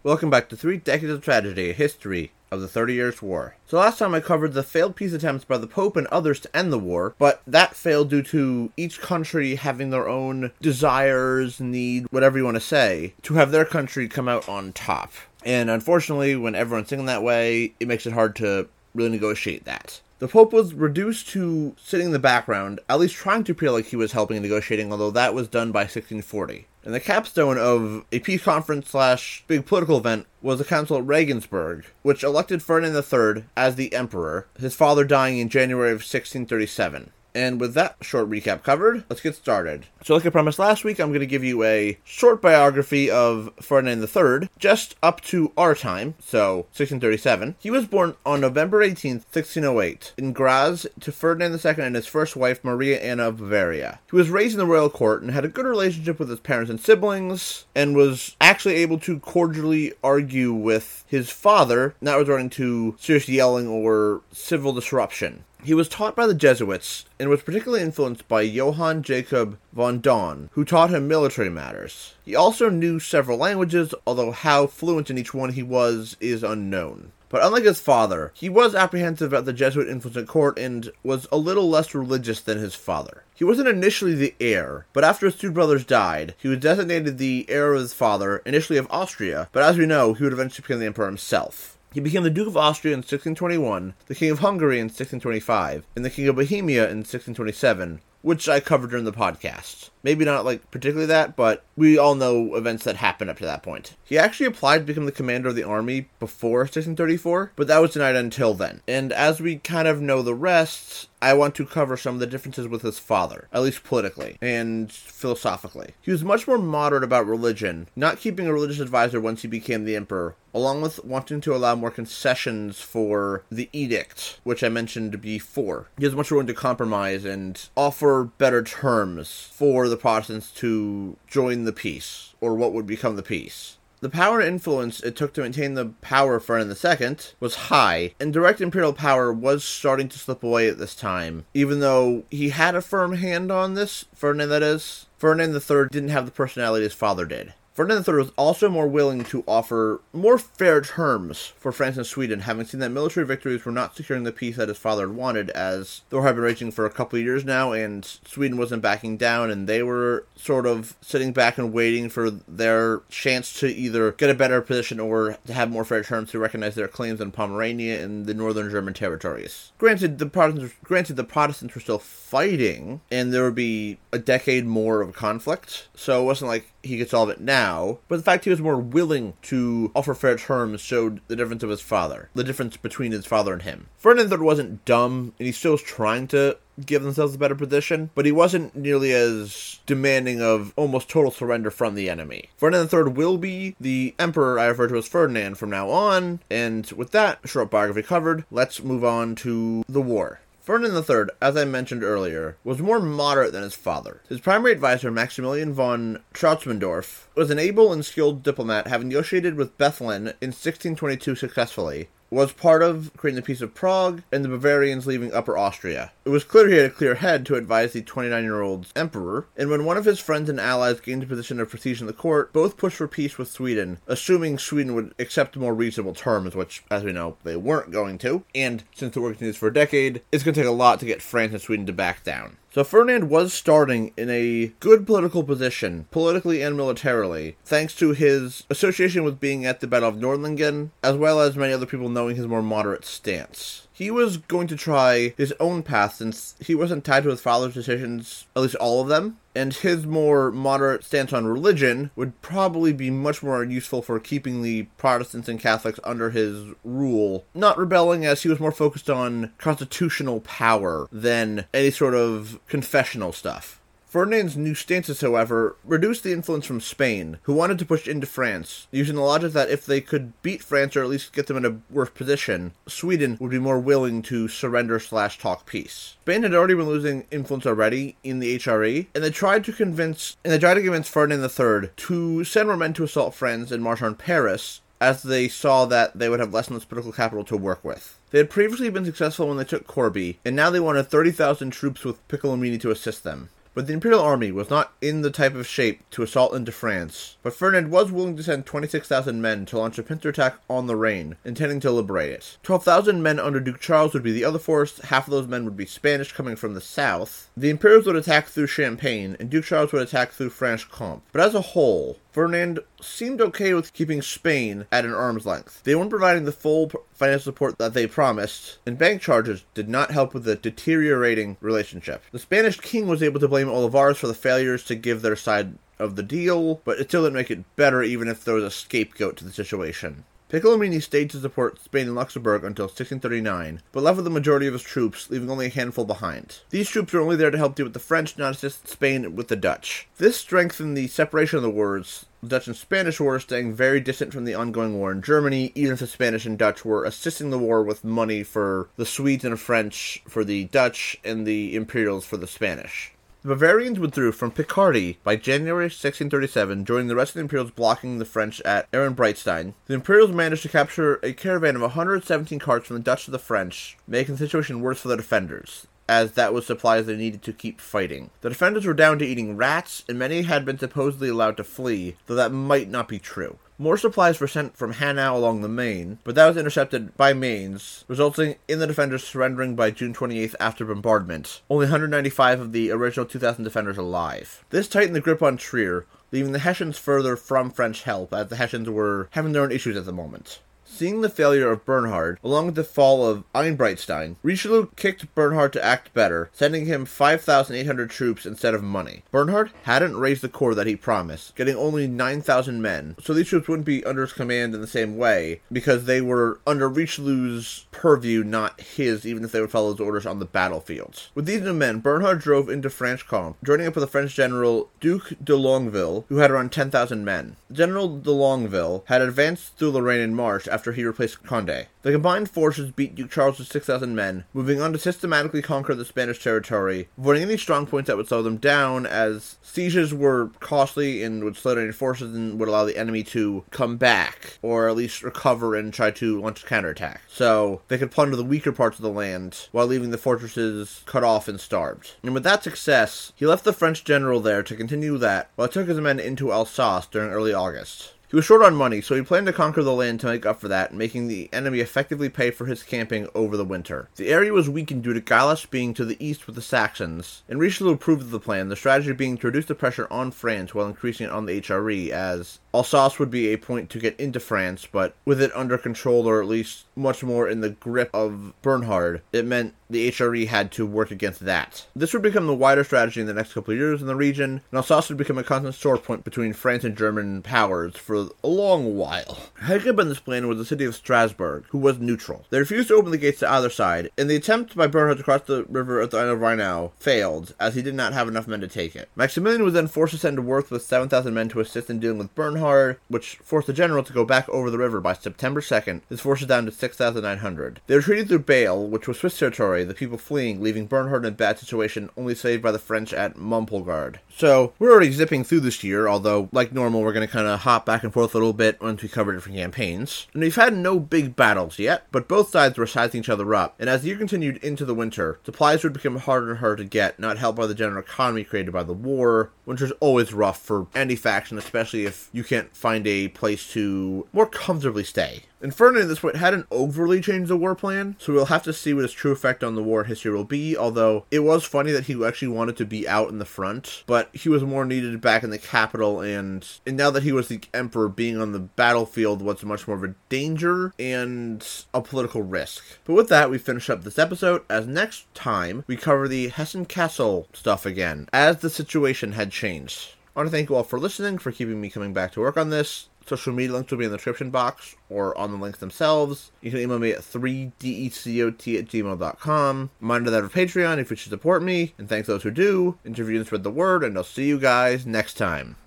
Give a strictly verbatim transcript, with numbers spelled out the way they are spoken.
Welcome back to Three Decades of Tragedy, a history of the Thirty Years' War. So last time I covered the failed peace attempts by the Pope and others to end the war, but that failed due to each country having their own desires, need, whatever you want to say, to have their country come out on top. And unfortunately, when everyone's thinking that way, it makes it hard to really negotiate that. The Pope was reduced to sitting in the background, at least trying to appear like he was helping in negotiating, although that was done by sixteen forty. And the capstone of a peace conference slash big political event was a council at Regensburg, which elected Ferdinand the Third as the emperor, his father dying in January of sixteen thirty-seven. And with that short recap covered, let's get started. So like I promised last week, I'm going to give you a short biography of Ferdinand the Third, just up to our time, so sixteen thirty-seven. He was born on November eighteenth, sixteen oh eight, in Graz to Ferdinand the Second and his first wife, Maria Anna of Bavaria. He was raised in the royal court and had a good relationship with his parents and siblings, and was actually able to cordially argue with his father, not resorting to serious yelling or civil disruption. He was taught by the Jesuits, and was particularly influenced by Johann Jacob von Daun, who taught him military matters. He also knew several languages, although how fluent in each one he was is unknown. But unlike his father, he was apprehensive at the Jesuit influence at court and was a little less religious than his father. He wasn't initially the heir, but after his two brothers died, he was designated the heir of his father, initially of Austria, but as we know, he would eventually become the emperor himself. He became the Duke of Austria in sixteen twenty-one, the King of Hungary in sixteen twenty-five, and the King of Bohemia in sixteen twenty-seven, which I covered during the podcast. Maybe not, like, particularly that, but we all know events that happened up to that point. He actually applied to become the commander of the army before sixteen thirty-four, but that was denied until then. And as we kind of know the rest, I want to cover some of the differences with his father, at least politically and philosophically. He was much more moderate about religion, not keeping a religious advisor once he became the emperor, along with wanting to allow more concessions for the edict, which I mentioned before. He was much willing to compromise and offer better terms for the Protestants to join the peace, or what would become the peace. The power and influence it took to maintain the power of Ferdinand the Second was high, and direct imperial power was starting to slip away at this time. Even though he had a firm hand on this, Ferdinand that is, Ferdinand the Third didn't have the personality his father did. Ferdinand the Third was also more willing to offer more fair terms for France and Sweden, having seen that military victories were not securing the peace that his father had wanted, as the war had been raging for a couple of years now, and Sweden wasn't backing down, and they were sort of sitting back and waiting for their chance to either get a better position or to have more fair terms to recognize their claims on Pomerania and the northern German territories. Granted, the Protestants, granted, the Protestants were still fighting, and there would be a decade more of conflict, so it wasn't like he could solve it now, but the fact he was more willing to offer fair terms showed the difference of his father, the difference between his father and him. Ferdinand the Third wasn't dumb, and he still was trying to give themselves a better position, but he wasn't nearly as demanding of almost total surrender from the enemy. Ferdinand the Third will be the emperor I refer to as Ferdinand from now on, and with that short biography covered, let's move on to the war. Ferdinand the Third, as I mentioned earlier, was more moderate than his father. His primary advisor, Maximilian von Trautzmandorf, was an able and skilled diplomat, having negotiated with Bethlen in sixteen twenty-two successfully, was part of creating the Peace of Prague, and the Bavarians leaving Upper Austria. It was clear he had a clear head to advise the twenty-nine-year-old emperor, and when one of his friends and allies gained a position of prestige in the court, both pushed for peace with Sweden, assuming Sweden would accept more reasonable terms, which, as we know, they weren't going to. And since the war continues for a decade, it's going to take a lot to get France and Sweden to back down. So Ferdinand was starting in a good political position, politically and militarily, thanks to his association with being at the Battle of Nordlingen, as well as many other people knowing his more moderate stance. He was going to try his own path since he wasn't tied to his father's decisions, at least all of them, and his more moderate stance on religion would probably be much more useful for keeping the Protestants and Catholics under his rule, not rebelling, as he was more focused on constitutional power than any sort of confessional stuff. Ferdinand's new stances, however, reduced the influence from Spain, who wanted to push into France, using the logic that if they could beat France or at least get them in a worse position, Sweden would be more willing to surrender slash talk peace. Spain had already been losing influence already in the H R E, and they tried to convince and they tried to convince Ferdinand the Third to send more men to assault France and march on Paris, as they saw that they would have less in its political capital to work with. They had previously been successful when they took Corbie, and now they wanted thirty thousand troops with Piccolomini to assist them. But the Imperial army was not in the type of shape to assault into France, but Ferdinand was willing to send twenty-six thousand men to launch a pincer attack on Lorraine, intending to liberate it. twelve thousand men under Duke Charles would be the other force, half of those men would be Spanish coming from the south. The Imperials would attack through Champagne, and Duke Charles would attack through Franche-Comté. But as a whole, Ferdinand seemed okay with keeping Spain at an arm's length. They weren't providing the full financial support that they promised, and bank charges did not help with the deteriorating relationship. The Spanish king was able to blame Olivares for the failures to give their side of the deal, but it still didn't make it better even if there was a scapegoat to the situation. Piccolomini stayed to support Spain and Luxembourg until sixteen thirty-nine, but left with the majority of his troops, leaving only a handful behind. These troops were only there to help deal with the French, not assist Spain with the Dutch. This strengthened the separation of the wars, the Dutch and Spanish war staying very distant from the ongoing war in Germany, even if the Spanish and Dutch were assisting the war with money for the Swedes and French for the Dutch, and the Imperials for the Spanish. The Bavarians withdrew from Picardy by January sixteen thirty-seven, joining the rest of the Imperials blocking the French at Ehrenbreitstein. The Imperials managed to capture a caravan of one hundred seventeen carts from the Dutch to the French, making the situation worse for the defenders, as that was supplies they needed to keep fighting. The defenders were down to eating rats, and many had been supposedly allowed to flee, though that might not be true. More supplies were sent from Hanau along the Main, but that was intercepted by Mainz, resulting in the defenders surrendering by June twenty-eighth after bombardment. Only one hundred ninety-five of the original two thousand defenders alive. This tightened the grip on Trier, leaving the Hessians further from French help, as the Hessians were having their own issues at the moment. Seeing the failure of Bernhard, along with the fall of Einbreitstein, Richelieu kicked Bernhard to act better, sending him five thousand eight hundred troops instead of money. Bernhard hadn't raised the corps that he promised, getting only nine thousand men, so these troops wouldn't be under his command in the same way, because they were under Richelieu's purview, not his, even if they would follow his orders on the battlefield. With these new men, Bernhard drove into Franche-Comté, joining up with the French general Duc de Longueville, who had around ten thousand men. General de Longueville had advanced through Lorraine in March after he replaced Condé. The combined forces beat Duke Charles with six thousand men, moving on to systematically conquer the Spanish territory, avoiding any strong points that would slow them down, as sieges were costly and would slow down your forces and would allow the enemy to come back, or at least recover and try to launch a counterattack. So they could plunder the weaker parts of the land, while leaving the fortresses cut off and starved. And with that success, he left the French general there to continue that, while he took his men into Alsace during early August. He was short on money, so he planned to conquer the land to make up for that, making the enemy effectively pay for his camping over the winter. The area was weakened due to Gallas being to the east with the Saxons, and Richelieu approved of the plan, the strategy being to reduce the pressure on France while increasing it on the H R E, as Alsace would be a point to get into France, but with it under control, or at least much more in the grip of Bernhard, it meant the H R E had to work against that. This would become the wider strategy in the next couple of years in the region, and Alsace would become a constant sore point between France and German powers for a long while. Heccup in this plan was the city of Strasbourg, who was neutral. They refused to open the gates to either side, and the attempt by Bernhard to cross the river at the end of Rheingau failed, as he did not have enough men to take it. Maximilian was then forced to send Worth with seven thousand men to assist in dealing with Bernhard, which forced the general to go back over the river by September second, his forces down to six thousand nine hundred. They retreated through Bale, which was Swiss territory, the people fleeing, leaving Bernhard in a bad situation, only saved by the French at Montpellier. So, we're already zipping through this year, although, like normal, we're going to kind of hop back and forth a little bit once we cover different campaigns. And we've had no big battles yet, but both sides were sizing each other up, and as the year continued into the winter, supplies would become harder and harder to get, not helped by the general economy created by the war. Winter's always rough for any faction, especially if you can't find a place to more comfortably stay. And Ferdinand at this point hadn't overly changed the war plan, so we'll have to see what his true effect on the war history will be, although it was funny that he actually wanted to be out in the front, but he was more needed back in the capital, and, and now that he was the emperor, being on the battlefield was much more of a danger and a political risk. But with that, we finish up this episode, as next time we cover the Hessen-Kassel stuff again, as the situation had changed. I want to thank you all for listening, for keeping me coming back to work on this. Social media links will be in the description box or on the links themselves. You can email me at three decot at gmail dot com. Reminder that of Patreon if you should support me, and thanks those who do. Interview and spread the word, and I'll see you guys next time.